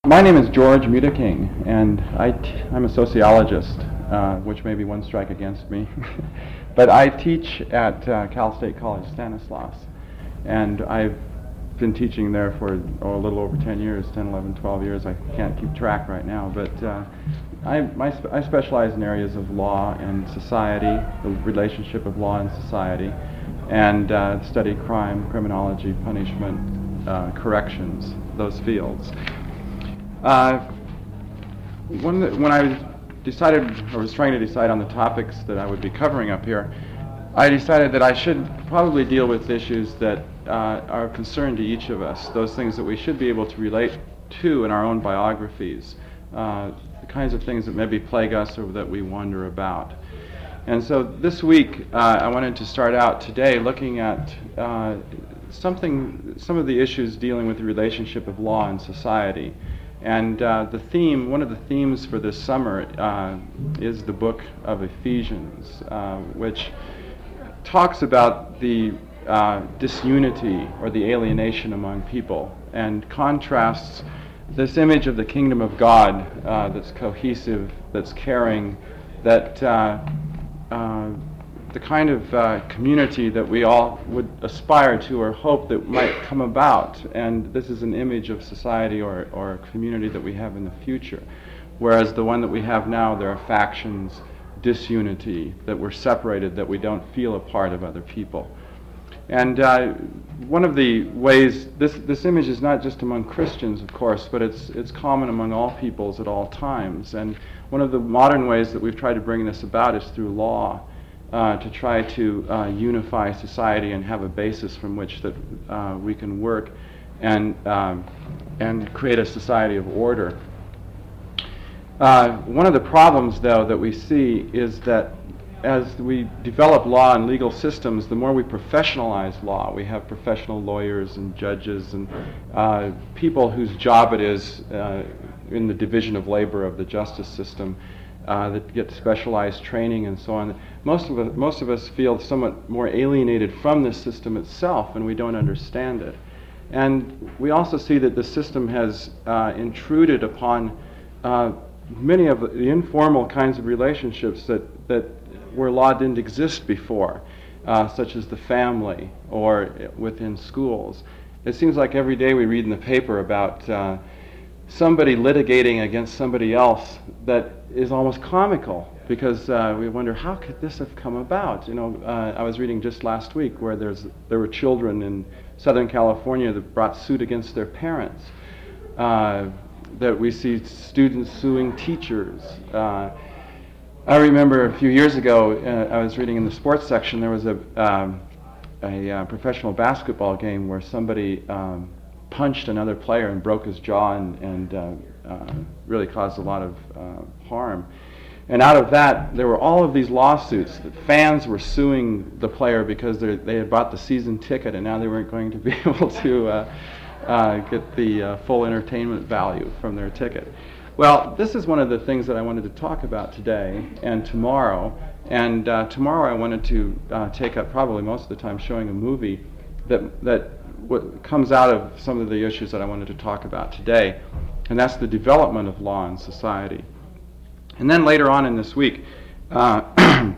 My name is George Mudaking, and I'm a sociologist, which may be one strike against me. But I teach at Cal State College Stanislaus, and I've been teaching there for a little over 10 years, 10, 11, 12 years. I can't keep track right now, but I specialize in areas of law and society, the relationship of law and society, and study crime, criminology, punishment, corrections, those fields. When I decided, or was trying to decide on the topics that I would be covering up here, I decided that I should probably deal with issues that are of concern to each of us, those things that we should be able to relate to in our own biographies, the kinds of things that maybe plague us or that we wonder about. And so this week, I wanted to start out today looking at some of the issues dealing with the relationship of law and society. And one of the themes for this summer is the book of Ephesians, which talks about the disunity or the alienation among people, and contrasts this image of the kingdom of God that's cohesive, that's caring, that the kind of community that we all would aspire to or hope that might come about. And this is an image of society or community that we have in the future. Whereas the one that we have now, there are factions, disunity, that we're separated, that we don't feel a part of other people. And one of the ways, this image is not just among Christians, of course, but it's common among all peoples at all times. And one of the modern ways that we've tried to bring this about is through law. To try to unify society and have a basis from which that we can work and create a society of order. One of the problems, though, that we see is that as we develop law and legal systems, the more we professionalize law, we have professional lawyers and judges and people whose job it is in the division of labor of the justice system that get specialized training and so on. Most of us feel somewhat more alienated from this system itself, and we don't understand it. And we also see that the system has intruded upon many of the informal kinds of relationships that where law didn't exist before, such as the family or within schools. It seems like every day we read in the paper about somebody litigating against somebody else that is almost comical, because we wonder, how could this have come about? I was reading just last week where there were children in Southern California that brought suit against their parents. That we see students suing teachers. I remember a few years ago, I was reading in the sports section, there was a professional basketball game where somebody punched another player and broke his jaw and really caused a lot of harm. And out of that, there were all of these lawsuits that fans were suing the player because they had bought the season ticket and now they weren't going to be able to get the full entertainment value from their ticket. Well, this is one of the things that I wanted to talk about today and tomorrow. And tomorrow I wanted to take up probably most of the time showing a movie that what comes out of some of the issues that I wanted to talk about today, and that's the development of law in society. And then later on in this week, I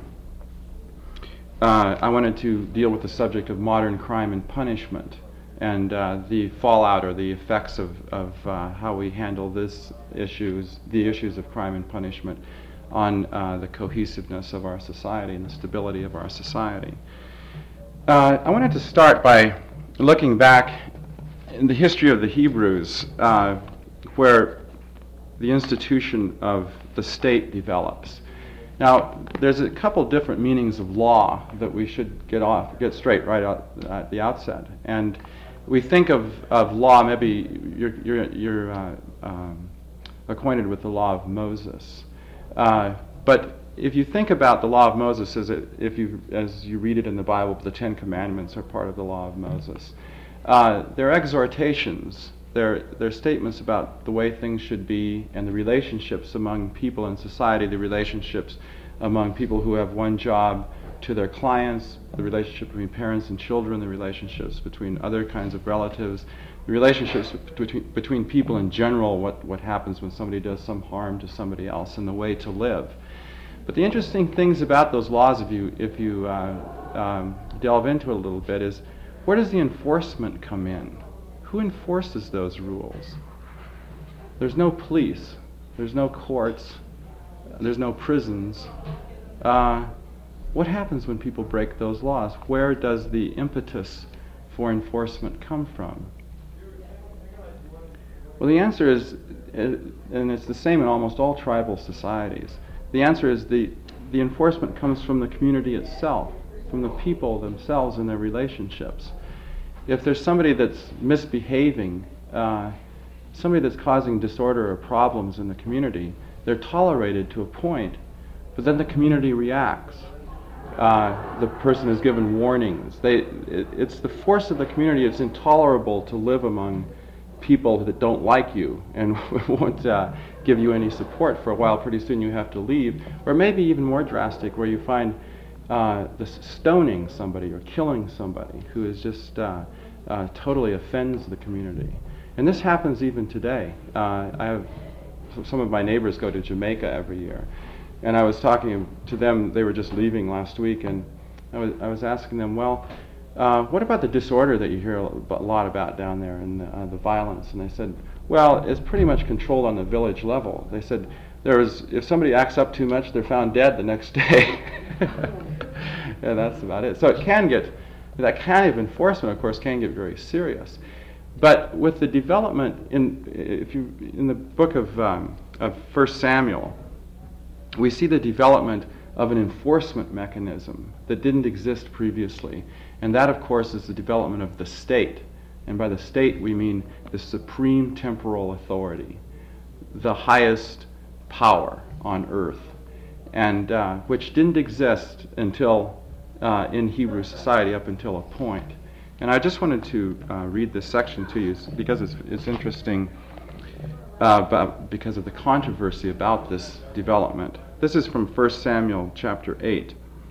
wanted to deal with the subject of modern crime and punishment, and the fallout or the effects of how we handle the issues of crime and punishment on the cohesiveness of our society and the stability of our society. I wanted to start by looking back in the history of the Hebrews, where the institution of the state develops. Now, there's a couple different meanings of law that we should get straight right out at the outset. And we think of law, maybe you're acquainted with the law of Moses. But if you think about the law of Moses as you read it in the Bible, the Ten Commandments are part of the law of Moses. They're exhortations. They're statements about the way things should be and the relationships among people in society, the relationships among people who have one job to their clients, the relationship between parents and children, the relationships between other kinds of relatives, relationships between people in general, what happens when somebody does some harm to somebody else, and the way to live. But the interesting things about those laws, if you delve into it a little bit, is where does the enforcement come in? Who enforces those rules? There's no police. There's no courts. There's no prisons. What happens when people break those laws? Where does the impetus for enforcement come from? Well, the answer is, and it's the same in almost all tribal societies, the answer is the enforcement comes from the community itself, from the people themselves and their relationships. If there's somebody that's misbehaving, somebody that's causing disorder or problems in the community, they're tolerated to a point, but then the community reacts. The person is given warnings. It's the force of the community. It's intolerable to live among people that don't like you and won't give you any support for a while. Pretty soon you have to leave. Or maybe even more drastic, where you find stoning somebody or killing somebody who is just totally offends the community. And this happens even today. Some of my neighbors go to Jamaica every year. And I was talking to them, they were just leaving last week, and I was asking them, well, what about the disorder that you hear a lot about down there and the violence? And they said, well, it's pretty much controlled on the village level. They said, if somebody acts up too much, they're found dead the next day. Yeah, that's about it. So that kind of enforcement, of course, can get very serious. But with the development, in the book of 1 Samuel, we see the development of an enforcement mechanism that didn't exist previously. And that, of course, is the development of the state. And by the state, we mean the supreme temporal authority, the highest power on earth, and which didn't exist until in Hebrew society up until a point. And I just wanted to read this section to you because it's interesting because of the controversy about this development. This is from 1 Samuel chapter 8.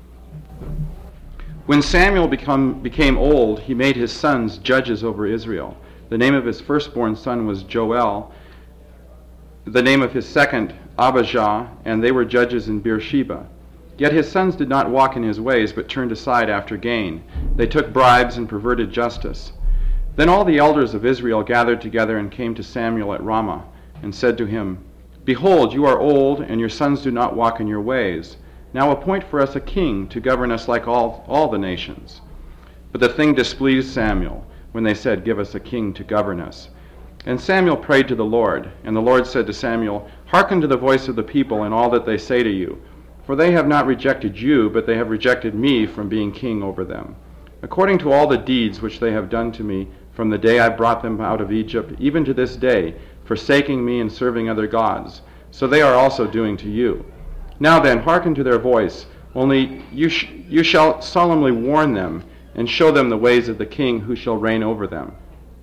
When Samuel became old, he made his sons judges over Israel. The name of his firstborn son was Joel, the name of his second Abijah, and they were judges in Beersheba. Yet his sons did not walk in his ways, but turned aside after gain. They took bribes and perverted justice. Then all the elders of Israel gathered together and came to Samuel at Ramah, and said to him, Behold, you are old, and your sons do not walk in your ways. Now appoint for us a king to govern us like all the nations. But the thing displeased Samuel, when they said, Give us a king to govern us. And Samuel prayed to the Lord, and the Lord said to Samuel, Hearken to the voice of the people in all that they say to you, for they have not rejected you, but they have rejected me from being king over them. According to all the deeds which they have done to me from the day I brought them out of Egypt, even to this day, forsaking me and serving other gods, so they are also doing to you. Now then, hearken to their voice, only you shall solemnly warn them, and show them the ways of the king who shall reign over them.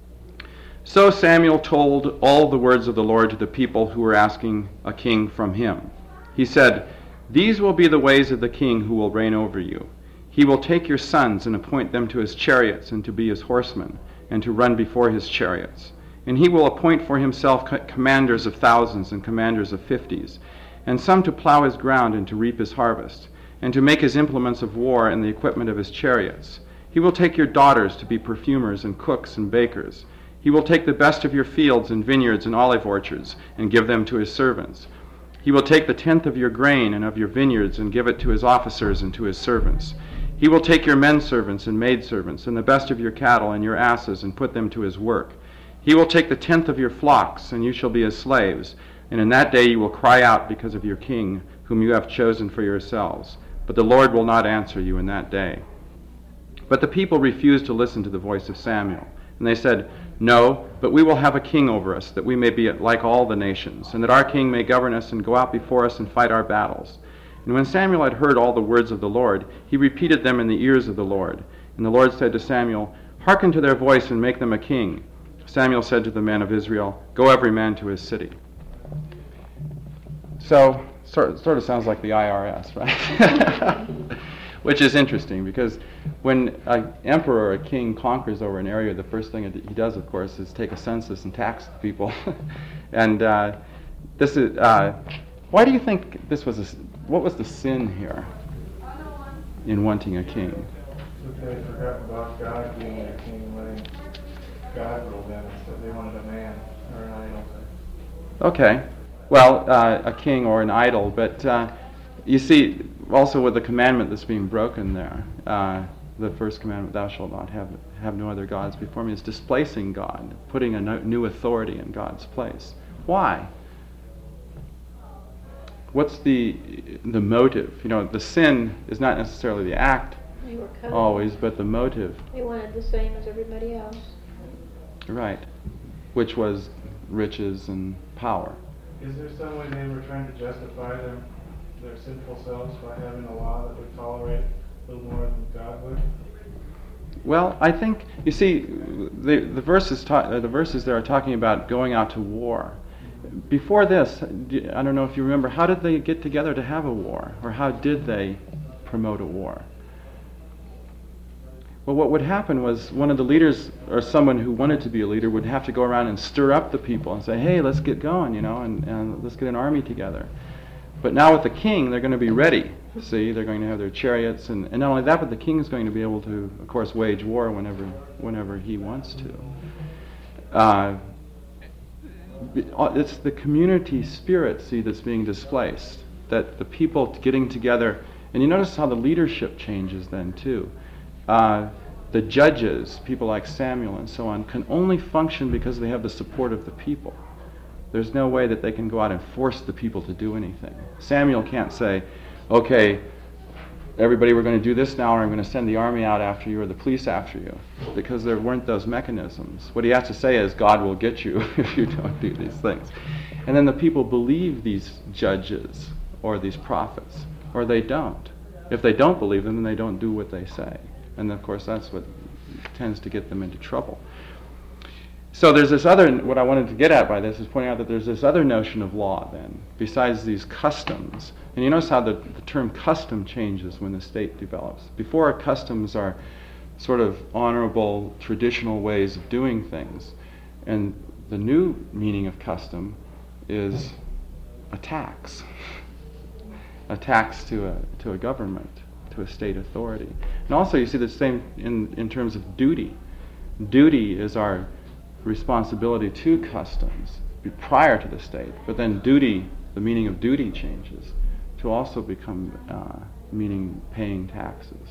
So Samuel told all the words of the Lord to the people who were asking a king from him. He said, These will be the ways of the king who will reign over you. He will take your sons and appoint them to his chariots and to be his horsemen, and to run before his chariots. And he will appoint for himself commanders of thousands and commanders of 50s, and some to plow his ground and to reap his harvest, and to make his implements of war and the equipment of his chariots. He will take your daughters to be perfumers and cooks and bakers. He will take the best of your fields and vineyards and olive orchards and give them to his servants. He will take the tenth of your grain and of your vineyards and give it to his officers and to his servants. He will take your men servants and maid servants and the best of your cattle and your asses and put them to his work. He will take the tenth of your flocks, and you shall be his slaves. And in that day you will cry out because of your king, whom you have chosen for yourselves. But the Lord will not answer you in that day. But the people refused to listen to the voice of Samuel. And they said, No, but we will have a king over us, that we may be like all the nations, and that our king may govern us and go out before us and fight our battles. And when Samuel had heard all the words of the Lord, he repeated them in the ears of the Lord. And the Lord said to Samuel, Hearken to their voice and make them a king. Samuel said to the men of Israel, Go every man to his city. So, sort of sounds like the IRS, right? Which is interesting because when an emperor or a king conquers over an area, the first thing that he does, of course, is take a census and tax the people. And this is why do you think this was? What was the sin here in wanting a king? They forgot about God being their king, letting God rule them instead. They wanted a man or an idol. Okay, well, a king or an idol, but you see, also with the commandment that's being broken there, the first commandment, thou shalt not have no other gods before me, is displacing God, putting a new authority in God's place. Why? What's the motive? You know, the sin is not necessarily the act They were coveted. always, but the motive. They wanted the same as everybody else. Right, which was riches and power. Is there some way they were trying to justify their sinful selves by having a law that would tolerate a little more than God would? Well, I think, you see, the verses there are talking about going out to war. Before this, I don't know if you remember, how did they get together to have a war? Or how did they promote a war? Well, what would happen was one of the leaders, or someone who wanted to be a leader, would have to go around and stir up the people and say, hey, let's get going, you know, and let's get an army together. But now with the king, they're going to be ready. See, they're going to have their chariots, and not only that, but the king is going to be able to, of course, wage war whenever he wants to. It's the community spirit, see, that's being displaced. That the people getting together, and you notice how the leadership changes then too. The judges, people like Samuel and so on, can only function because they have the support of the people. There's no way that they can go out and force the people to do anything. Samuel can't say, okay, everybody, we're going to do this now, or I'm going to send the army out after you or the police after you, because there weren't those mechanisms. What he has to say is, God will get you if you don't do these things. And then the people believe these judges or these prophets, or they don't. If they don't believe them, then they don't do what they say. And of course, that's what tends to get them into trouble. So there's this other, what I wanted to get at by this is pointing out that there's this other notion of law then, besides these customs. And you notice how the term custom changes when the state develops. Before, customs are sort of honorable, traditional ways of doing things. And the new meaning of custom is a tax. A tax to a government, to a state authority. And also you see the same in terms of duty. Duty is our responsibility to customs prior to the state, but then duty, the meaning of duty changes to also become meaning paying taxes.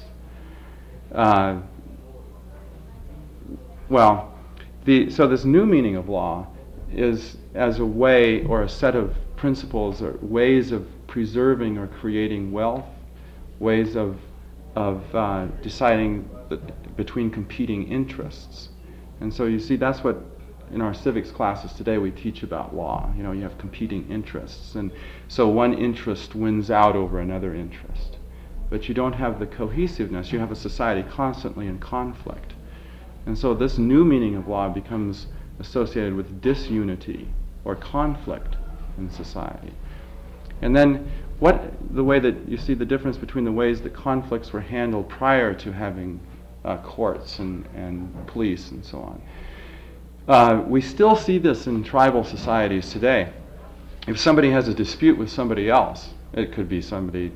So this new meaning of law is as a way or a set of principles or ways of preserving or creating wealth, ways of deciding between competing interests. And so you see, that's what in our civics classes today we teach about law. You know, you have competing interests, and so one interest wins out over another interest. But you don't have the cohesiveness. You have a society constantly in conflict. And so this new meaning of law becomes associated with disunity or conflict in society. And then the way that you see the difference between the ways that conflicts were handled prior to having courts and police and so on. We still see this in tribal societies today. If somebody has a dispute with somebody else, it could be somebody,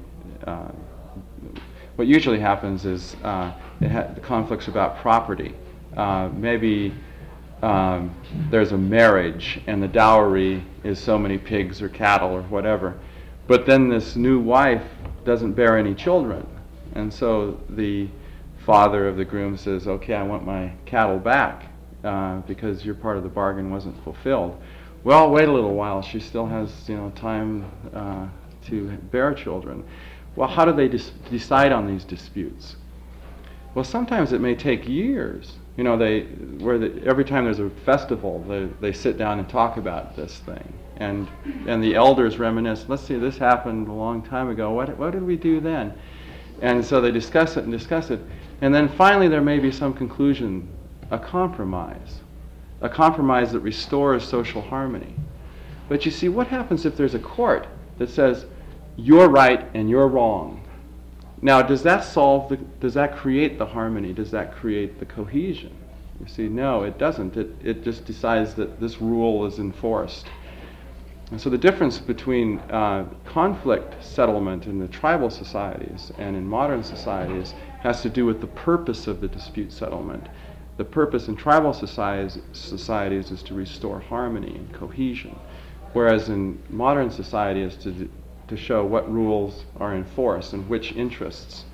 what usually happens is the conflicts about property. Maybe there's a marriage and the dowry is so many pigs or cattle or whatever. But then this new wife doesn't bear any children. And so the father of the groom says, okay, I want my cattle back because your part of the bargain wasn't fulfilled. Well, wait a little while. She still has, time to bear children. Well, how do they decide on these disputes? Well, sometimes it may take years. Every time there's a festival, they sit down and talk about this thing. And the elders reminisce, let's see, this happened a long time ago. What did we do then? And so they discuss it. And then finally there may be some conclusion, a compromise that restores social harmony. But you see, what happens if there's a court that says, you're right and you're wrong? Now, does that create the harmony? Does that create the cohesion? You see, no, it doesn't. It just decides that this rule is enforced. And so the difference between conflict settlement in the tribal societies and in modern societies has to do with the purpose of the dispute settlement. The purpose in tribal societies is to restore harmony and cohesion, whereas in modern society is to show what rules are in force and which interests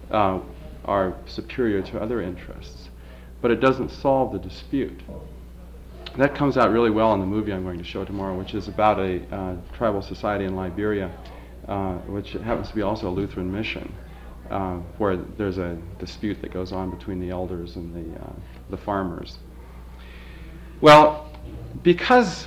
are superior to other interests. But it doesn't solve the dispute. That comes out really well in the movie I'm going to show tomorrow, which is about a tribal society in Liberia, which happens to be also a Lutheran mission, where there's a dispute that goes on between the elders and the farmers. Well, because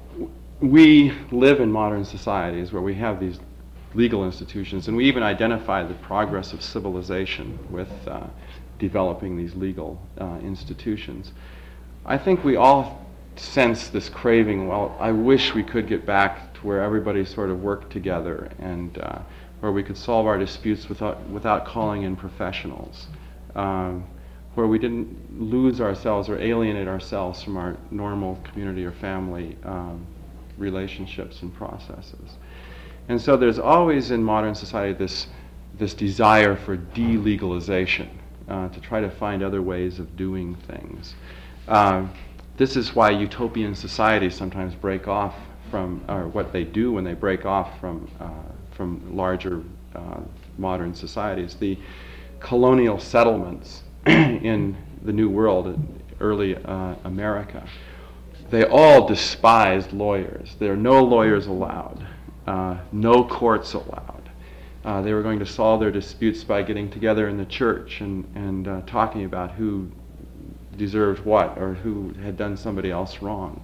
we live in modern societies where we have these legal institutions, and we even identify the progress of civilization with developing these legal institutions, I think we all sense this craving, well, I wish we could get back to where everybody sort of worked together and where we could solve our disputes without calling in professionals, where we didn't lose ourselves or alienate ourselves from our normal community or family relationships and processes. And so there's always in modern society this desire for delegalization, to try to find other ways of doing things. This is why utopian societies sometimes break off from, or what they do when they break off from larger modern societies. The colonial settlements in the New World, early America, they all despised lawyers. There are no lawyers allowed, no courts allowed. They were going to solve their disputes by getting together in the church and talking about who deserved what or who had done somebody else wrong.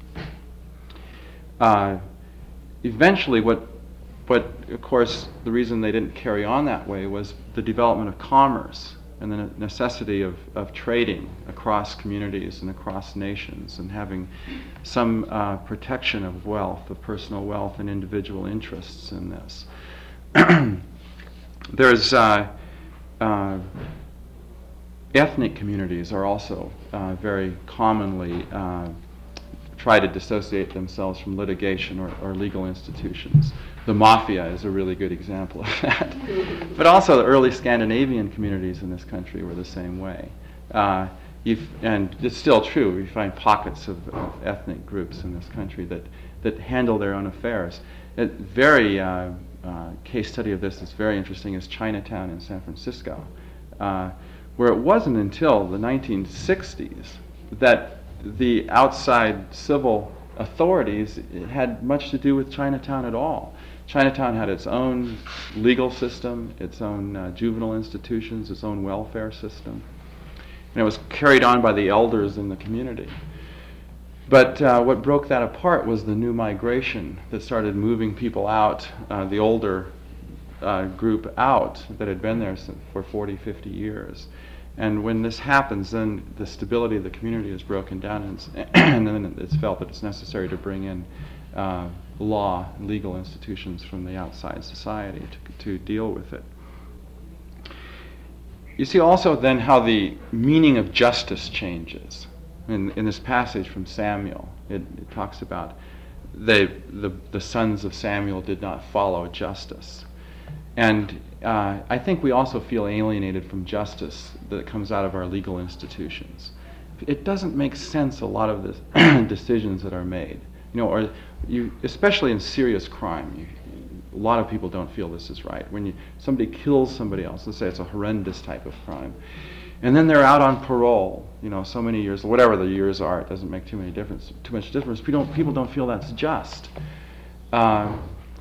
Eventually, but of course, the reason they didn't carry on that way was the development of commerce and the necessity of trading across communities and across nations and having some protection of wealth, of personal wealth and individual interests in this. There's ethnic communities are also very commonly try to dissociate themselves from litigation or legal institutions. The mafia is a really good example of that. But also the early Scandinavian communities in this country were the same way. And it's still true, you find pockets of ethnic groups in this country that handle their own affairs. A very case study of this that's very interesting is Chinatown in San Francisco, where it wasn't until the 1960s that the outside civil authorities had much to do with Chinatown at all. Chinatown had its own legal system, its own juvenile institutions, its own welfare system, and it was carried on by the elders in the community. But what broke that apart was the new migration that started moving people out, the older group out that had been there for 40, 50 years. And when this happens, then the stability of the community is broken down, and then it's felt that it's necessary to bring in law and legal institutions from the outside society to deal with it. You see also then how the meaning of justice changes. In this passage from Samuel, it talks about the sons of Samuel did not follow justice. And I think we also feel alienated from justice that comes out of our legal institutions. It doesn't make sense, a lot of the decisions that are made. Or especially in serious crime, a lot of people don't feel this is right. When somebody kills somebody else, let's say it's a horrendous type of crime, and then they're out on parole, so many years, whatever the years are, it doesn't make too much difference. People don't feel that's just. Or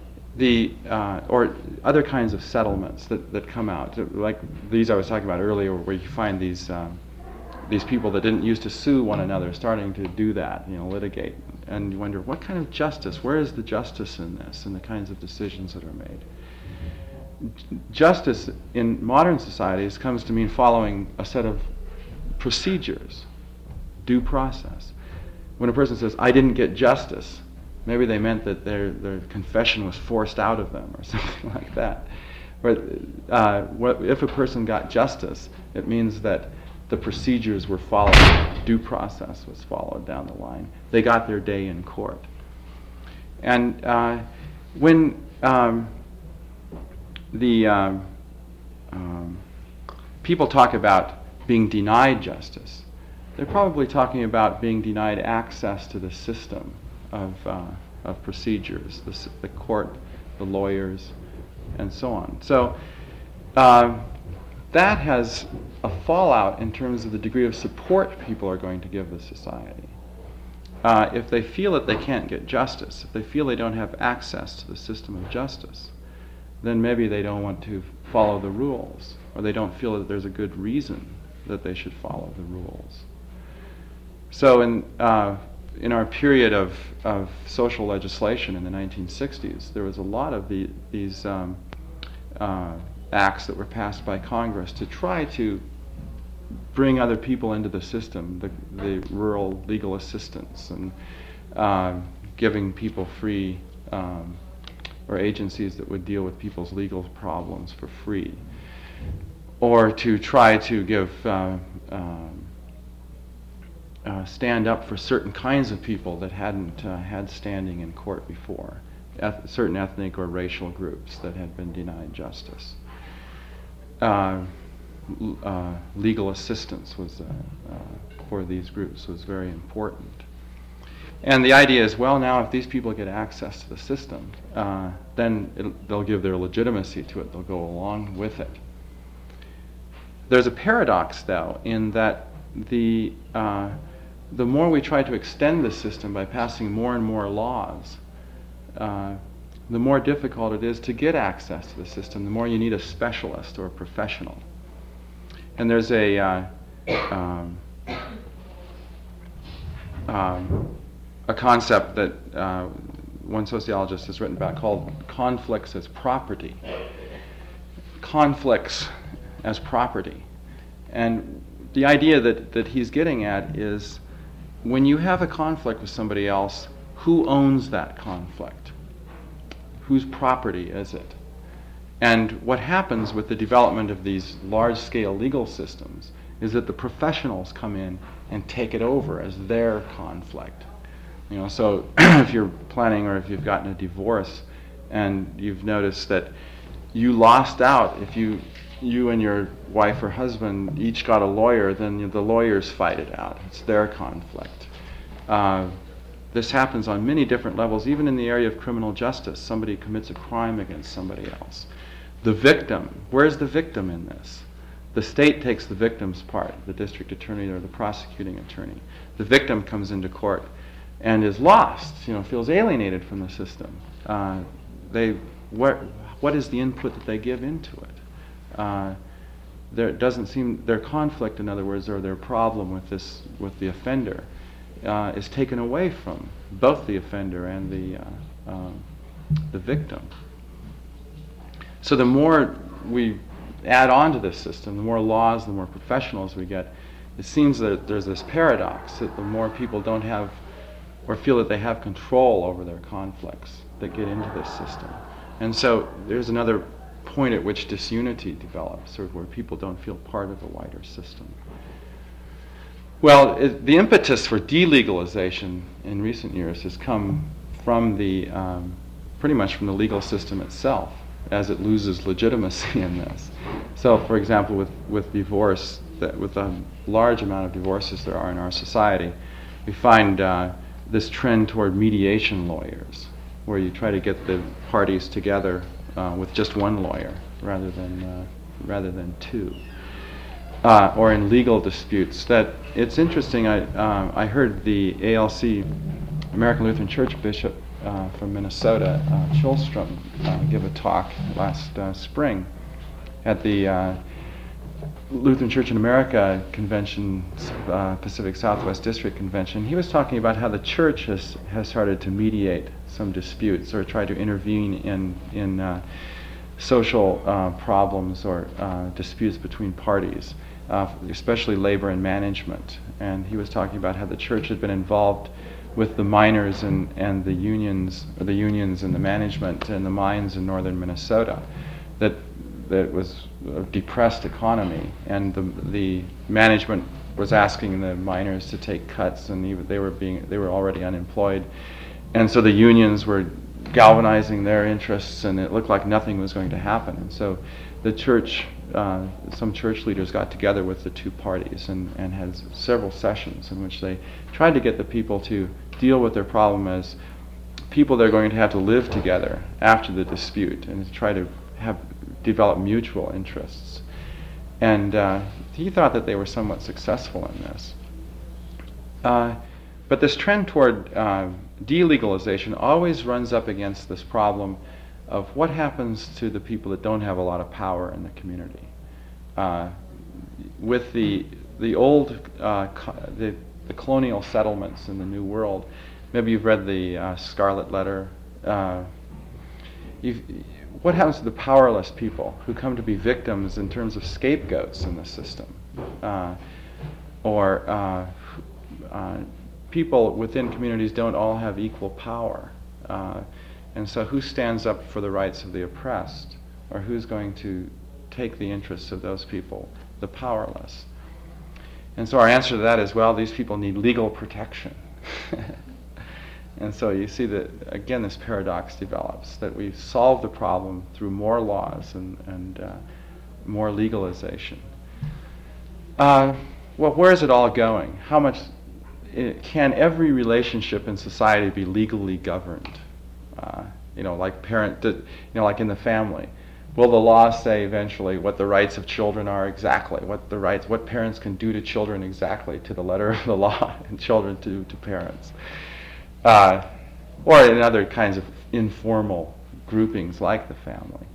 other kinds of settlements that come out, like these I was talking about earlier, where you find these people that didn't used to sue one another starting to do that, litigate, and you wonder what kind of justice, where is the justice in this, and the kinds of decisions that are made. Justice in modern societies comes to mean following a set of procedures, due process. When a person says, I didn't get justice, maybe they meant that their confession was forced out of them or something like that. if a person got justice, it means that the procedures were followed, due process was followed down the line. They got their day in court. And when people talk about being denied justice, they're probably talking about being denied access to the system of procedures, the court, the lawyers, and so on. So that has a fallout in terms of the degree of support people are going to give the society. If they feel that they can't get justice, if they feel they don't have access to the system of justice, then maybe they don't want to follow the rules, or they don't feel that there's a good reason that they should follow the rules. So in our period of social legislation in the 1960s, there was a lot of these acts that were passed by Congress to try to bring other people into the system, the rural legal assistance, and giving people free, or agencies that would deal with people's legal problems for free, or to try to give stand up for certain kinds of people that hadn't had standing in court before, certain ethnic or racial groups that had been denied justice. Legal assistance was for these groups was very important. And the idea is, well, now if these people get access to the system, then they'll give their legitimacy to it. They'll go along with it. There's a paradox, though, in that the more we try to extend the system by passing more and more laws, the more difficult it is to get access to the system, the more you need a specialist or a professional. And there's a concept that one sociologist has written about called conflicts as property. Conflicts as property. And the idea that he's getting at is, when you have a conflict with somebody else, who owns that conflict? Whose property is it? And what happens with the development of these large-scale legal systems is that the professionals come in and take it over as their conflict. You know, so if you're planning, or if you've gotten a divorce and you've noticed that you lost out, if you and your wife or husband each got a lawyer, then the lawyers fight it out. It's their conflict. This happens on many different levels, even in the area of criminal justice. Somebody commits a crime against somebody else. The victim, where's the victim in this? The state takes the victim's part, the district attorney or the prosecuting attorney. The victim comes into court and is lost, feels alienated from the system. What is the input that they give into it? There doesn't seem, their conflict, in other words, or their problem with the offender, is taken away from both the offender and the victim. So the more we add on to this system, the more laws, the more professionals we get, it seems that there's this paradox that the more people don't have or feel that they have control over their conflicts that get into this system. And so there's another point at which disunity develops, or where people don't feel part of a wider system. Well, the impetus for delegalization in recent years has come from pretty much from the legal system itself, as it loses legitimacy in this. So, for example, with divorce, with a large amount of divorces there are in our society, we find this trend toward mediation lawyers, where you try to get the parties together with just one lawyer rather than two. Or in legal disputes. That it's interesting. I heard the ALC, American Lutheran Church Bishop from Minnesota, Schulstrom, give a talk last spring at the Lutheran Church in America Convention, Pacific Southwest District Convention. He was talking about how the church has started to mediate some disputes or try to intervene in social problems or disputes between parties, especially labor and management. And he was talking about how the church had been involved with the miners and the unions and the management and the mines in northern Minnesota, that that was a depressed economy, and the management was asking the miners to take cuts, and they were already unemployed, and so the unions were galvanizing their interests, and it looked like nothing was going to happen. And so the church, some church leaders got together with the two parties and had several sessions in which they tried to get the people to deal with their problem as people they're going to have to live together after the dispute, and to try to develop mutual interests. And he thought that they were somewhat successful in this. But this trend toward delegalization always runs up against this problem of what happens to the people that don't have a lot of power in the community. With the old the colonial settlements in the New World, maybe you've read the Scarlet Letter. What happens to the powerless people who come to be victims in terms of scapegoats in the system, or people within communities don't all have equal power, and so who stands up for the rights of the oppressed, or who's going to take the interests of those people, the powerless? And so our answer to that is, well, these people need legal protection. And so you see that, again, this paradox develops, that we solve the problem through more laws and more legalization. Well, where is it all going? How much can every relationship in society be legally governed? Like in the family. Will the law say eventually what the rights of children are exactly, what parents can do to children exactly to the letter of the law, and children to parents? Or in other kinds of informal groupings like the family.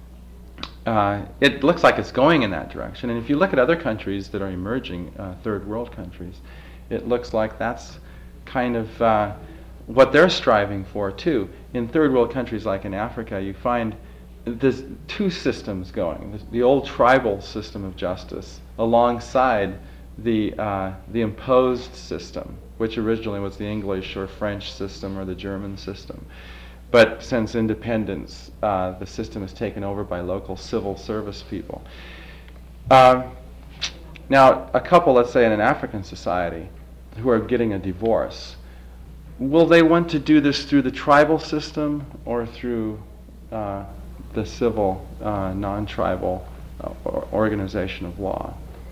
It looks like it's going in that direction, and if you look at other countries that are emerging, third world countries, it looks like that's kind of what they're striving for too. In third world countries like in Africa, you find there's two systems going. There's the old tribal system of justice alongside the imposed system, which originally was the English or French system or the German system. But since independence, the system is taken over by local civil service people. Now, a couple, let's say in an African society, who are getting a divorce, will they want to do this through the tribal system or through the civil, non-tribal organization of law?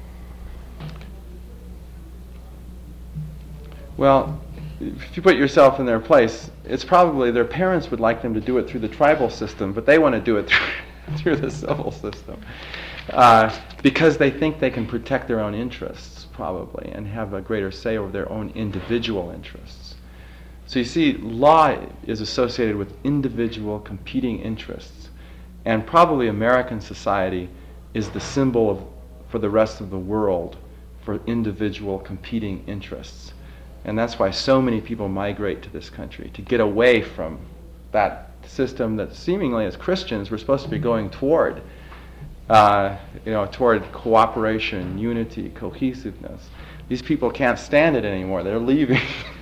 Well, if you put yourself in their place, it's probably their parents would like them to do it through the tribal system, but they want to do it through the civil system because they think they can protect their own interests, probably, and have a greater say over their own individual interests. So you see, law is associated with individual competing interests, and probably American society is the symbol for the rest of the world for individual competing interests. And that's why so many people migrate to this country, to get away from that system that seemingly as Christians we're supposed to be going toward, toward cooperation, unity, cohesiveness. These people can't stand it anymore. They're leaving.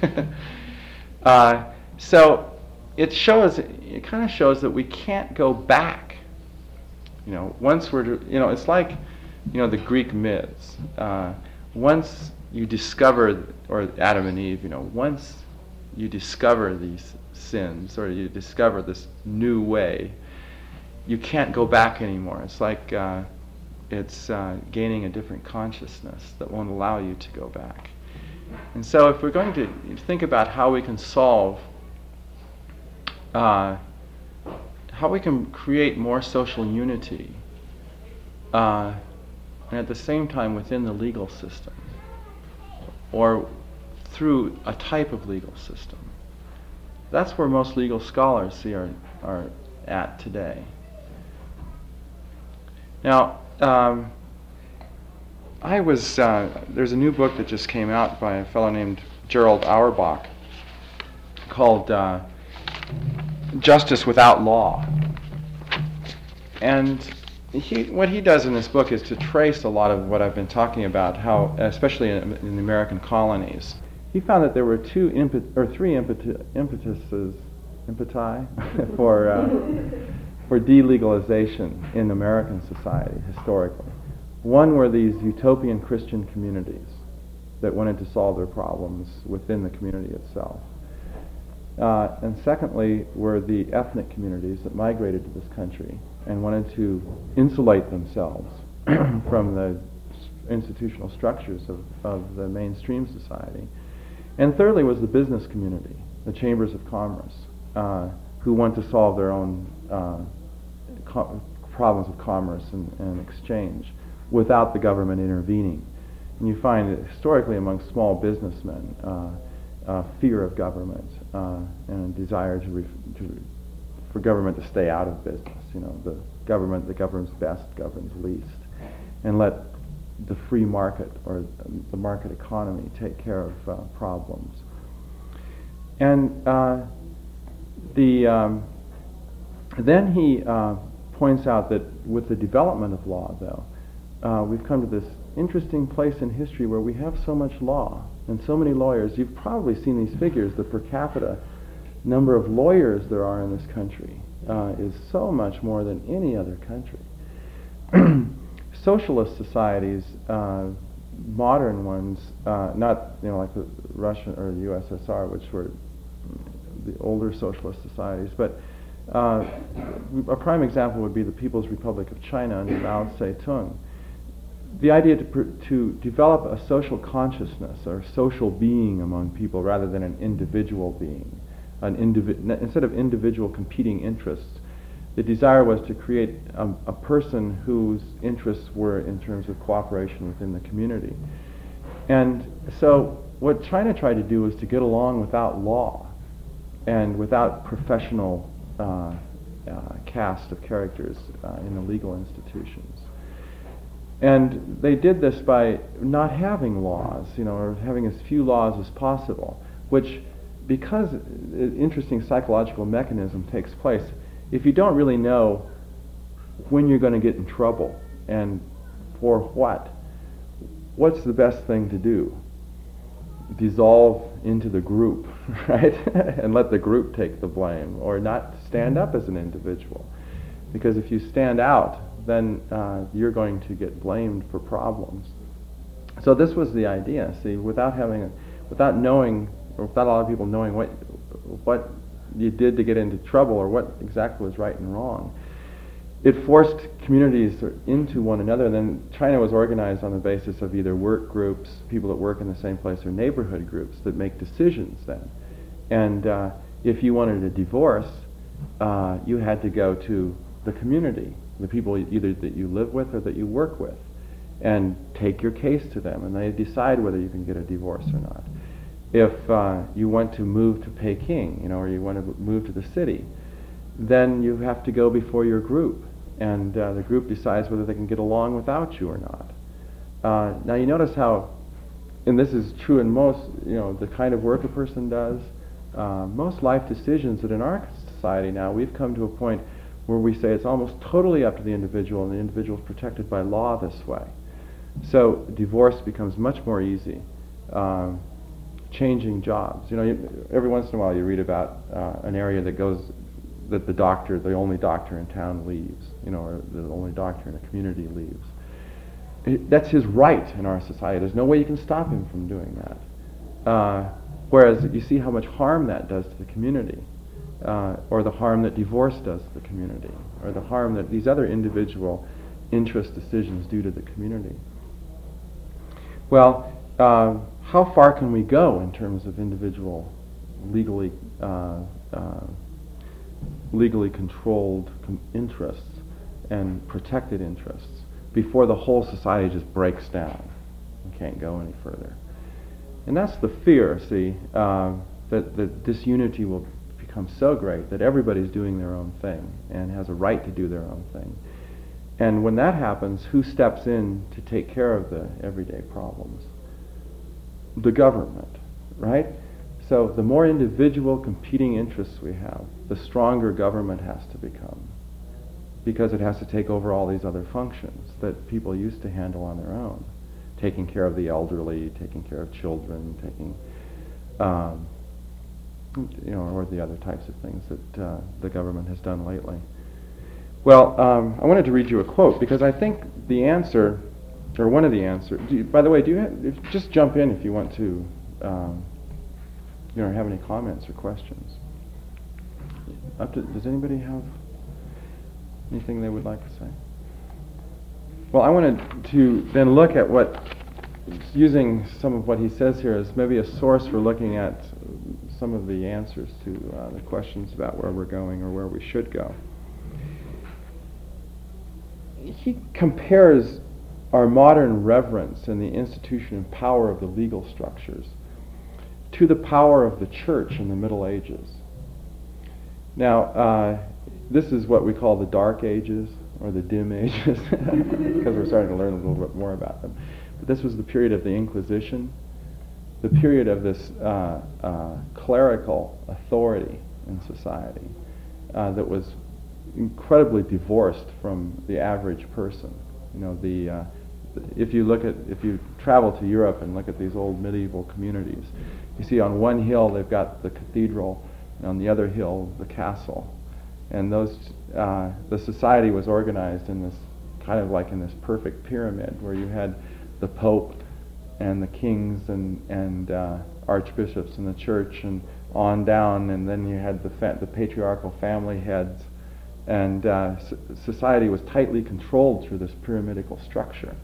So it kind of shows that we can't go back. Once it's like, the Greek myths. Once you discover, or Adam and Eve, once you discover these sins, or you discover this new way, you can't go back anymore. It's like it's gaining a different consciousness that won't allow you to go back. And so if we're going to think about how we can solve, how we can create more social unity, and at the same time within the legal system, or through a type of legal system. That's where most legal scholars are at today. Now, there's a new book that just came out by a fellow named Gerald Auerbach called Justice Without Law. And what he does in this book is to trace a lot of what I've been talking about, how, especially in the American colonies, he found that there were three impetuses for for delegalization in American society historically. One were these utopian Christian communities that wanted to solve their problems within the community itself. And secondly were the ethnic communities that migrated to this country and wanted to insulate themselves from the institutional structures of the mainstream society. And thirdly was the business community, the chambers of commerce, who want to solve their own problems of commerce and exchange without the government intervening. And you find that historically among small businessmen, fear of government and a desire for government to stay out of business. The government that governs best governs least, and let the free market or the market economy take care of problems. And then he points out that with the development of law, though, we've come to this interesting place in history where we have so much law and so many lawyers. You've probably seen these figures. The per capita number of lawyers there are in this country is so much more than any other country. Socialist societies, modern ones, not like the Russian or the USSR, which were the older socialist societies, but a prime example would be the People's Republic of China under Mao Zedong. The idea to develop a social consciousness or social being among people rather than an individual being, instead of individual competing interests, the desire was to create a person whose interests were in terms of cooperation within the community. And so what China tried to do was to get along without law and without professional cast of characters in the legal institutions. And they did this by not having laws, or having as few laws as possible, which, because an interesting psychological mechanism takes place, if you don't really know when you're going to get in trouble and for what's the best thing to do? Dissolve into the group, right? And let the group take the blame, or not stand up as an individual. Because if you stand out, then you're going to get blamed for problems. So this was the idea. See, without knowing, or without a lot of people knowing what you did to get into trouble or what exactly was right and wrong, it forced communities into one another. And then China was organized on the basis of either work groups, people that work in the same place, or neighborhood groups that make decisions then. And if you wanted a divorce, you had to go to the community, the people either that you live with or that you work with, and take your case to them, and they decide whether you can get a divorce or not. If you want to move to Peking, or you want to move to the city, then you have to go before your group, and the group decides whether they can get along without you or not. Now you notice how, and this is true in most, the kind of work a person does, most life decisions that in our society now, we've come to a point where we say it's almost totally up to the individual, and the individual is protected by law this way. So divorce becomes much more easy. Changing jobs. Every once in a while you read about an area that the only doctor in town leaves, or the only doctor in a community leaves. That's his right in our society. There's no way you can stop him from doing that. Whereas you see how much harm that does to the community. Or the harm that divorce does to the community, or the harm that these other individual interest decisions do to the community. Well, how far can we go in terms of individual legally controlled interests and protected interests before the whole society just breaks down and can't go any further? And that's the fear, see, that disunity will become so great that everybody's doing their own thing and has a right to do their own thing. And when that happens, who steps in to take care of the everyday problems? The government, right? So the more individual competing interests we have, the stronger government has to become, because it has to take over all these other functions that people used to handle on their own, taking care of the elderly, taking care of children, or the other types of things that the government has done lately. Well, I wanted to read you a quote because I think the answer, or one of the answers. By the way, just jump in if you want to, have any comments or questions. Does anybody have anything they would like to say? Well, I wanted to then look at using some of what he says here as maybe a source for looking at some of the answers to the questions about where we're going or where we should go. He compares our modern reverence and the institution and power of the legal structures to the power of the church in the Middle Ages. Now, this is what we call the Dark Ages, or the Dim Ages, because we're starting to learn a little bit more about them. But this was the period of the Inquisition, the period of this clerical authority in society that was incredibly divorced from the average person. If you travel to Europe and look at these old medieval communities, you see on one hill they've got the cathedral, and on the other hill the castle, and the society was organized in this kind of like in this perfect pyramid where you had the Pope and the kings and archbishops in the church and on down, and then you had the patriarchal family heads, and society was tightly controlled through this pyramidical structure.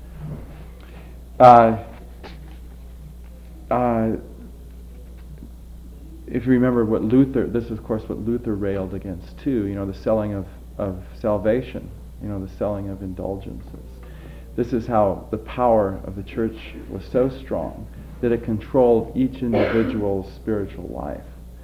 If you remember this is of course what Luther railed against too, the selling of salvation, the selling of indulgences. This is how the power of the church was so strong that it controlled each individual's spiritual life.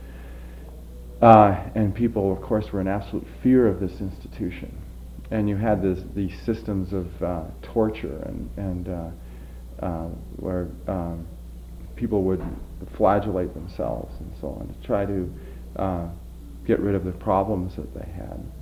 And people, of course, were in absolute fear of this institution. And you had these systems of torture and where people would flagellate themselves and so on to try to get rid of the problems that they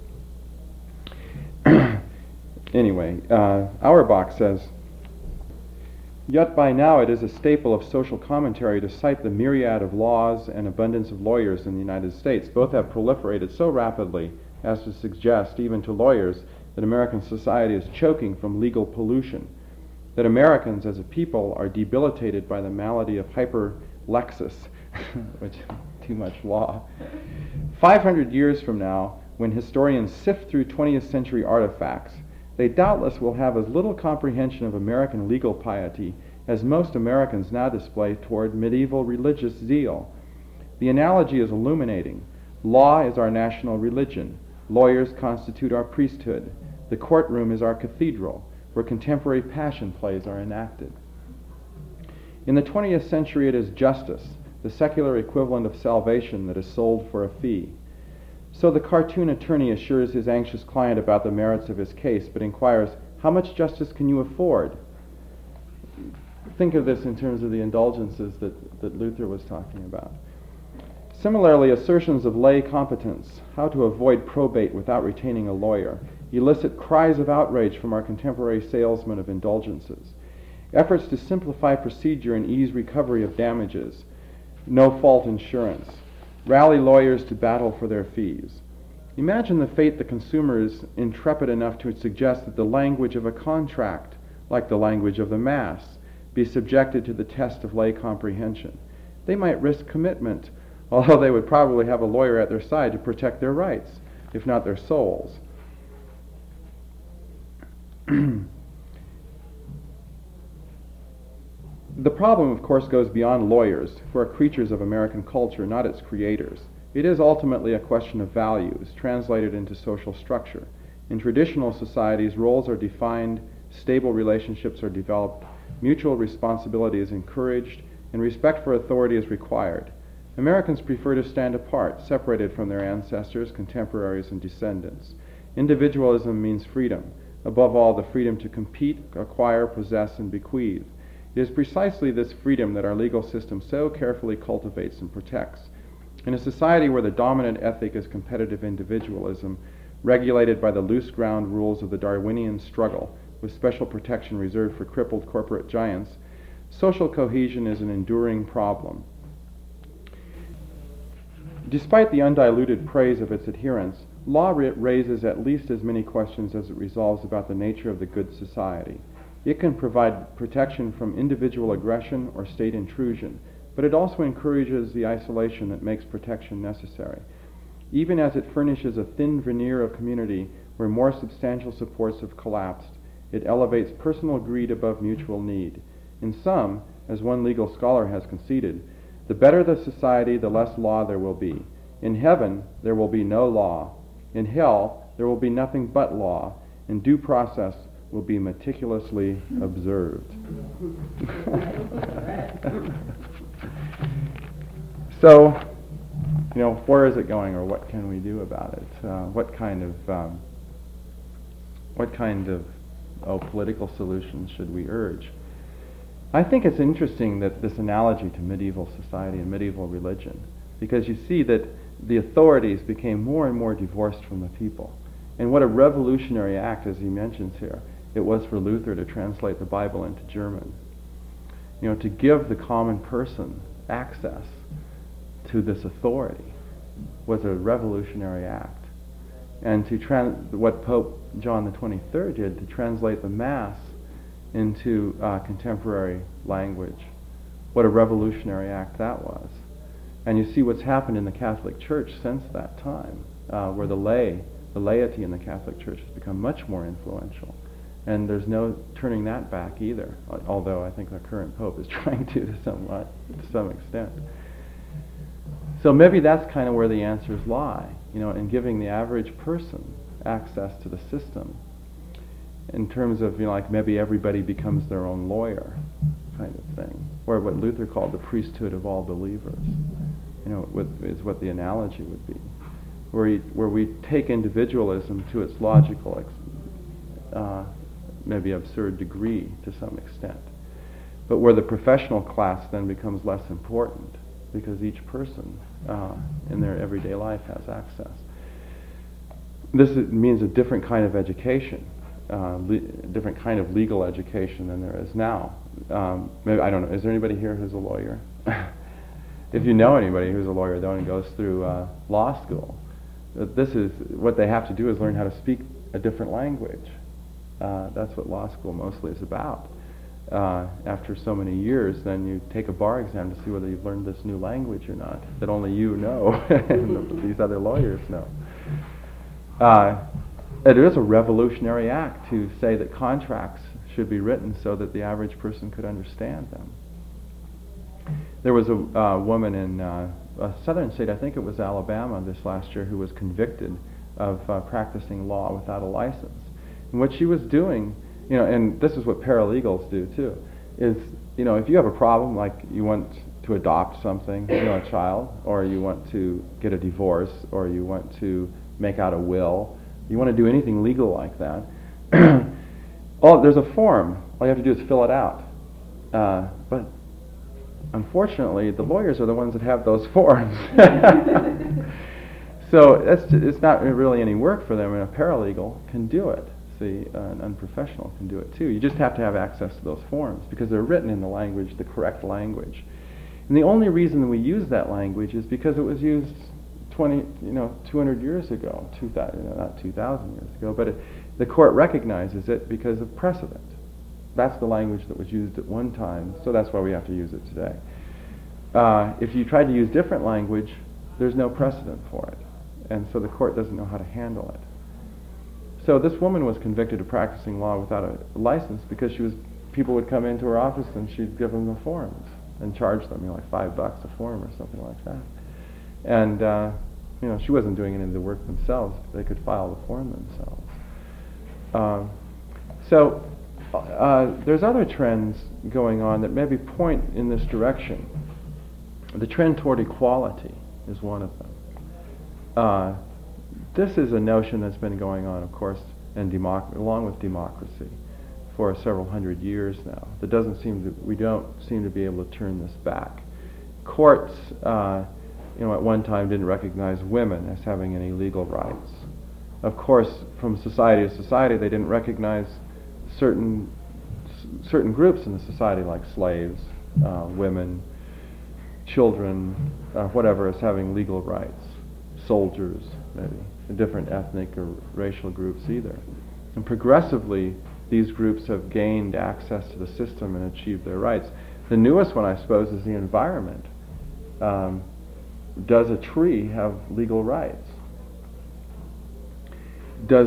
had. Anyway, Auerbach says, "Yet by now it is a staple of social commentary to cite the myriad of laws and abundance of lawyers in the United States. Both have proliferated so rapidly as to suggest, even to lawyers, that American society is choking from legal pollution, that Americans as a people are debilitated by the malady of hyperlexis," which too much law. 500 years from now, when historians sift through 20th century artifacts, they doubtless will have as little comprehension of American legal piety as most Americans now display toward medieval religious zeal. The analogy is illuminating. Law is our national religion. Lawyers constitute our priesthood. The courtroom is our cathedral, where contemporary passion plays are enacted. In the 20th century, it is justice, the secular equivalent of salvation, that is sold for a fee. So the cartoon attorney assures his anxious client about the merits of his case, but inquires, "How much justice can you afford?" Think of this in terms of the indulgences that Luther was talking about. Similarly, assertions of lay competence, how to avoid probate without retaining a lawyer, elicit cries of outrage from our contemporary salesmen of indulgences. Efforts to simplify procedure and ease recovery of damages, no-fault insurance, rally lawyers to battle for their fees. Imagine the fate the consumer is intrepid enough to suggest that the language of a contract, like the language of the Mass, be subjected to the test of lay comprehension. They might risk commitment, although they would probably have a lawyer at their side to protect their rights, if not their souls. The problem, of course, goes beyond lawyers, who are creatures of American culture, not its creators. It is ultimately a question of values, translated into social structure. In traditional societies, roles are defined, stable relationships are developed, mutual responsibility is encouraged, and respect for authority is required. Americans prefer to stand apart, separated from their ancestors, contemporaries, and descendants. Individualism means freedom, above all the freedom to compete, acquire, possess, and bequeath. It is precisely this freedom that our legal system so carefully cultivates and protects. In a society where the dominant ethic is competitive individualism, regulated by the loose ground rules of the Darwinian struggle, with special protection reserved for crippled corporate giants, social cohesion is an enduring problem. Despite the undiluted praise of its adherents, law raises at least as many questions as it resolves about the nature of the good society. It can provide protection from individual aggression or state intrusion, but it also encourages the isolation that makes protection necessary. Even as it furnishes a thin veneer of community where more substantial supports have collapsed, it elevates personal greed above mutual need. In sum, as one legal scholar has conceded, the better the society, the less law there will be. In heaven, there will be no law. In hell, there will be nothing but law, and due process will be meticulously observed. So, where is it going, or what can we do about it? What kind of political solutions should we urge? I think it's interesting that this analogy to medieval society and medieval religion, because you see that the authorities became more and more divorced from the people. And what a revolutionary act, as he mentions here, it was for Luther to translate the Bible into German. To give the common person access to this authority was a revolutionary act. And what Pope John the 23rd did to translate the Mass into contemporary language, what a revolutionary act that was. And you see what's happened in the Catholic Church since that time, where the laity in the Catholic Church has become much more influential. And there's no turning that back either, although I think the current Pope is trying to some extent. So maybe that's kind of where the answers lie, in giving the average person access to the system, in terms of, maybe everybody becomes their own lawyer, kind of thing, or what Luther called the priesthood of all believers, is what the analogy would be, where we take individualism to its logical, maybe absurd degree to some extent, but where the professional class then becomes less important, because each person in their everyday life has access. This means a different kind of education, different kind of legal education than there is now. Maybe, I don't know, is there anybody here who's a lawyer? If you know anybody who's a lawyer, though, and goes through law school, this is what they have to do, is learn how to speak a different language. That's what law school mostly is about. After so many years, then you take a bar exam to see whether you've learned this new language or not, that only you know and these other lawyers know. It is a revolutionary act to say that contracts should be written so that the average person could understand them. There was a woman in a southern state, I think it was Alabama this last year, who was convicted of practicing law without a license. And what she was doing, and this is what paralegals do too, is, if you have a problem, like you want to adopt something, a child, or you want to get a divorce, or you want to make out a will, you want to do anything legal like that, there's a form. All you have to do is fill it out. But unfortunately, the lawyers are the ones that have those forms. So it's not really any work for them, and a paralegal can do it. See, an unprofessional can do it too. You just have to have access to those forms, because they're written in the correct language. And the only reason we use that language is because it was used 200 years ago, not 2,000 years ago, but the court recognizes it because of precedent. That's the language that was used at one time, so that's why we have to use it today. If you try to use different language, there's no precedent for it, and so the court doesn't know how to handle it. So this woman was convicted of practicing law without a license because people would come into her office and she'd give them the forms and charge them, like $5 a form or something like that. And she wasn't doing any of the work themselves; they could file the form themselves. So there's other trends going on that maybe point in this direction. The trend toward equality is one of them. This is a notion that's been going on, of course, along with democracy, for several hundred years now. We don't seem to be able to turn this back. Courts, at one time didn't recognize women as having any legal rights. Of course, from society to society, they didn't recognize certain groups in the society, like slaves, women, children, whatever, as having legal rights. Soldiers, maybe, different ethnic or racial groups either. And progressively, these groups have gained access to the system and achieved their rights. The newest one, I suppose, is the environment. Does a tree have legal rights? Does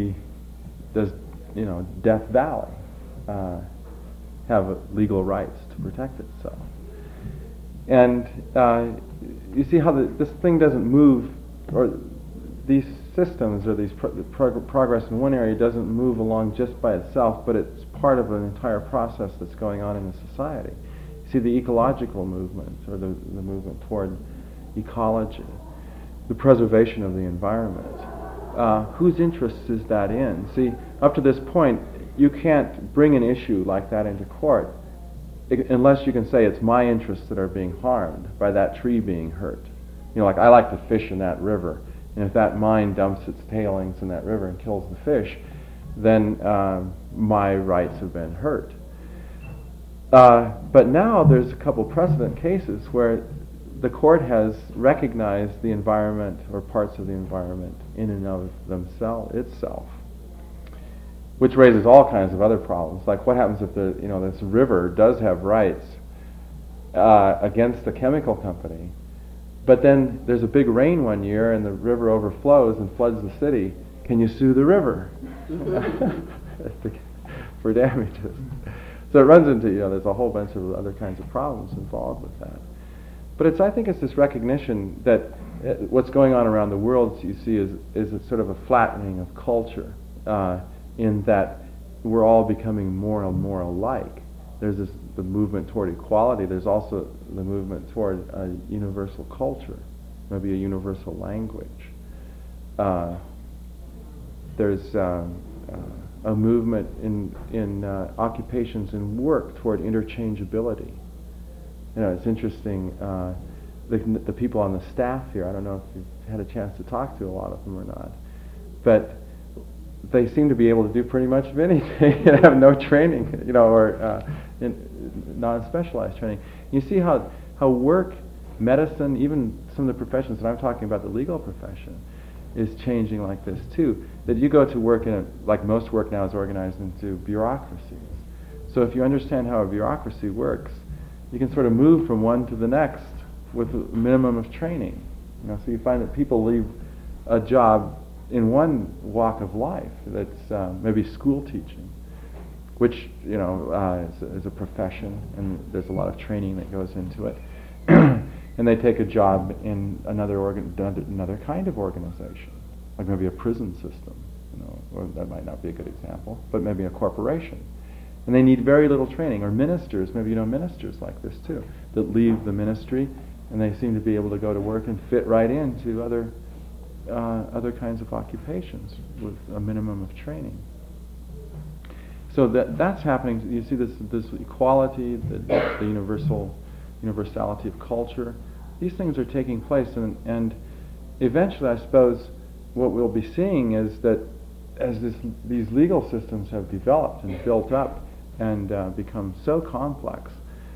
Death Valley have legal rights to protect itself? And you see how this thing doesn't move, or these systems or these progress in one area doesn't move along just by itself, but it's part of an entire process that's going on in the society. You see the ecological movement, or the movement toward ecology, the preservation of the environment. Whose interests is that in? See, up to this point, you can't bring an issue like that into court unless you can say it's my interests that are being harmed by that tree being hurt. Like I like to fish in that river, and if that mine dumps its tailings in that river and kills the fish, then my rights have been hurt. But now there's a couple precedent cases where the court has recognized the environment or parts of the environment in and of itself, which raises all kinds of other problems. Like what happens if this river does have rights against the chemical company, but then there's a big rain one year and the river overflows and floods the city? Can you sue the river for damages? So it runs into, there's a whole bunch of other kinds of problems involved with that. But I think it's this recognition that what's going on around the world, you see, is a sort of a flattening of culture, in that we're all becoming more and more alike. There's the movement toward equality. There's also the movement toward a universal culture, maybe a universal language. There's a movement in occupations and work toward interchangeability. It's interesting, the people on the staff here, I don't know if you've had a chance to talk to a lot of them or not, but they seem to be able to do pretty much of anything and have no training, or non-specialized training. You see how work, medicine, even some of the professions that I'm talking about, the legal profession, is changing like this too. That you go to work like most work now is organized into bureaucracies. So if you understand how a bureaucracy works, you can sort of move from one to the next with a minimum of training. So you find that people leave a job in one walk of life, that's maybe school teaching, which is a profession, and there's a lot of training that goes into it. And they take a job in another kind of organization, like maybe a prison system, or that might not be a good example, but maybe a corporation. And they need very little training. Or ministers, maybe ministers like this too, that leave the ministry and they seem to be able to go to work and fit right into other kinds of occupations with a minimum of training. So that's happening. You see this equality, the universality of culture. These things are taking place, and eventually, I suppose, what we'll be seeing is that as these legal systems have developed and built up and become so complex,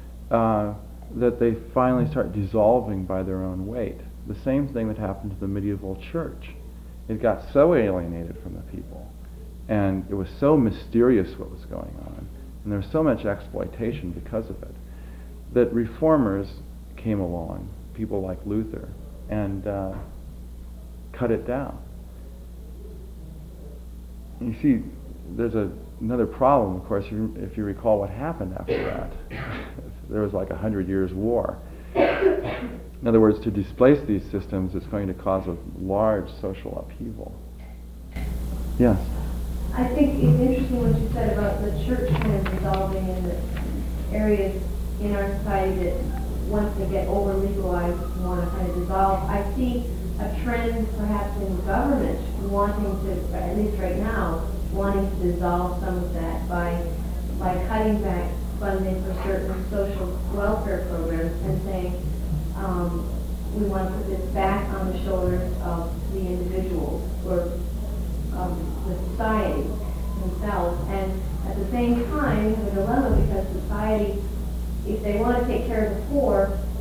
that they finally start dissolving by their own weight. The same thing that happened to the medieval church. It got so alienated from the people, and it was so mysterious what was going on, and there was so much exploitation because of it, that reformers came along, people like Luther, and cut it down. You see, there's another problem, of course, if you recall what happened after that. There was like 100 years war. In other words, to displace these systems is going to cause a large social upheaval. Yes? I think it's interesting what you said about the church kind of dissolving in the areas in our society that once they get over-legalized want to kind of dissolve. I see a trend perhaps in government wanting to, at least right now, wanting to dissolve some of that by cutting back funding for certain social welfare programs and saying we want to put this back on the shoulders of the individuals or the society themselves. And at the same time, you have a dilemma because society, if they want to take care of the poor,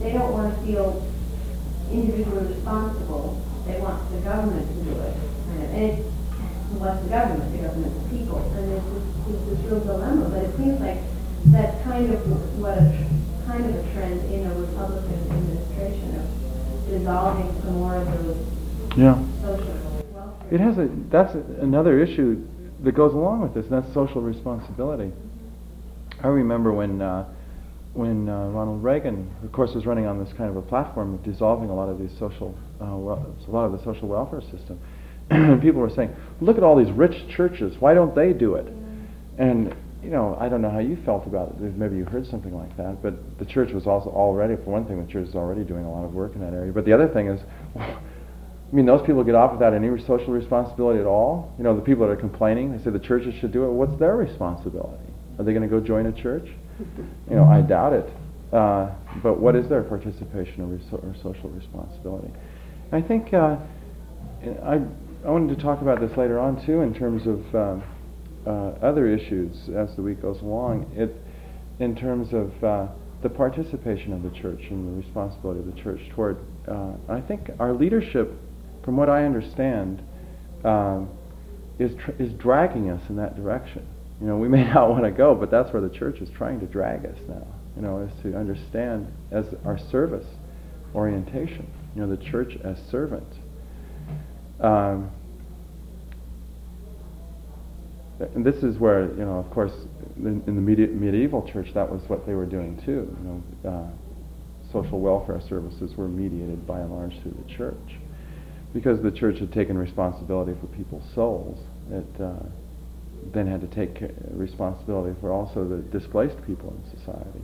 they don't want to feel individually responsible. They want the government to do it. And it's, what's the government? The government's the people. And it's this real dilemma. But it seems like that's kind of kind of a trend in a Republican administration of dissolving some more of those Yeah. social welfare. It has that's another issue that goes along with this, and that's social responsibility. I remember when Ronald Reagan, of course, was running on this kind of a platform of dissolving a lot of these a lot of the social welfare system. And people were saying, look at all these rich churches, why don't they do it? And, I don't know how you felt about it. Maybe you heard something like that, but the church was also already, for one thing, the church is already doing a lot of work in that area. But the other thing is, those people get off without any social responsibility at all. The people that are complaining, they say the churches should do it. What's their responsibility? Are they going to go join a church? I doubt it. But what is their participation or social responsibility? I think I wanted to talk about this later on too, in terms of other issues as the week goes along. In terms of the participation of the church and the responsibility of the church toward. I think our leadership, from what I understand, is dragging us in that direction. We may not want to go, but that's where the church is trying to drag us now. Is to understand as our service orientation. The church as servant. And this is where, of course, in the medieval church, that was what they were doing too. Social welfare services were mediated by and large through the church, because the church had taken responsibility for people's souls. It then had to take responsibility for also the displaced people in society.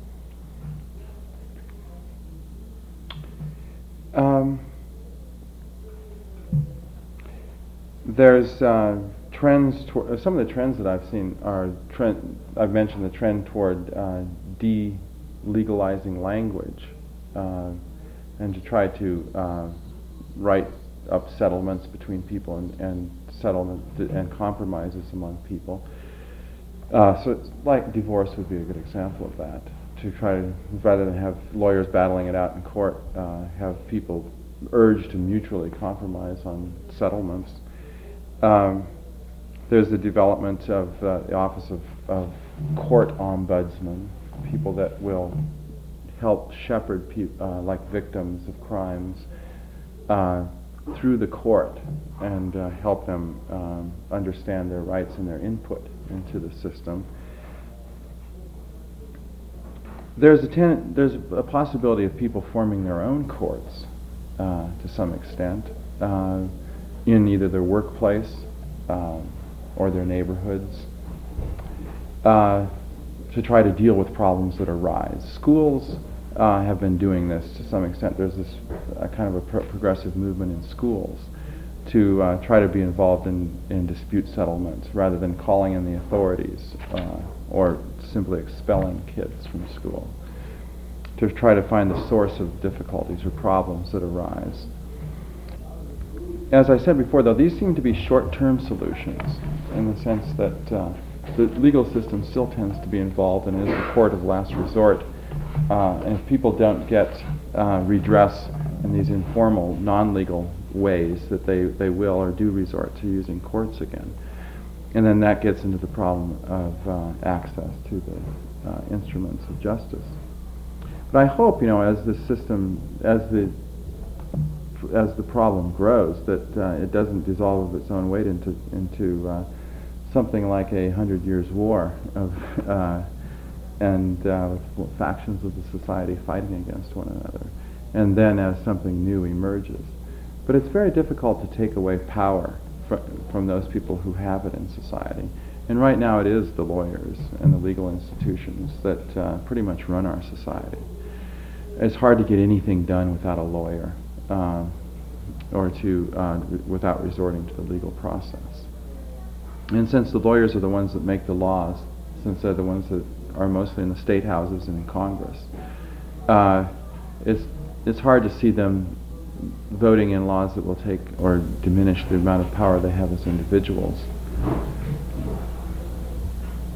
There's trends. Some of the trends that I've seen are I've mentioned the trend toward de-legalizing language, and to try to write up settlements between people and settlement and compromises among people. So it's like divorce would be a good example of that. To try to, rather than have lawyers battling it out in court, have people urged to mutually compromise on settlements. There's the development of the office of court ombudsman, people that will help shepherd like victims of crimes through the court and help them understand their rights and their input into the system. There's a possibility of people forming their own courts to some extent in either their workplace or their neighborhoods to try to deal with problems that arise. Schools have been doing this to some extent. There's this kind of a progressive movement in schools to try to be involved in dispute settlements rather than calling in the authorities or simply expelling kids from school, to try to find the source of difficulties or problems that arise. As I said before, though, these seem to be short-term solutions in the sense that the legal system still tends to be involved and is the court of last resort. And if people don't get redress in these informal, non-legal ways, that they will or do resort to using courts again. And then that gets into the problem of access to the instruments of justice. But I hope, as the system, as the problem grows, that it doesn't dissolve of its own weight into something like 100 Years' War with factions of the society fighting against one another, and then as something new emerges. But it's very difficult to take away power from those people who have it in society. And right now it is the lawyers and the legal institutions that pretty much run our society. It's hard to get anything done without a lawyer or without resorting to the legal process. And since the lawyers are the ones that make the laws, since they're the ones that are mostly in the state houses and in Congress, it's hard to see them voting in laws that will take or diminish the amount of power they have as individuals.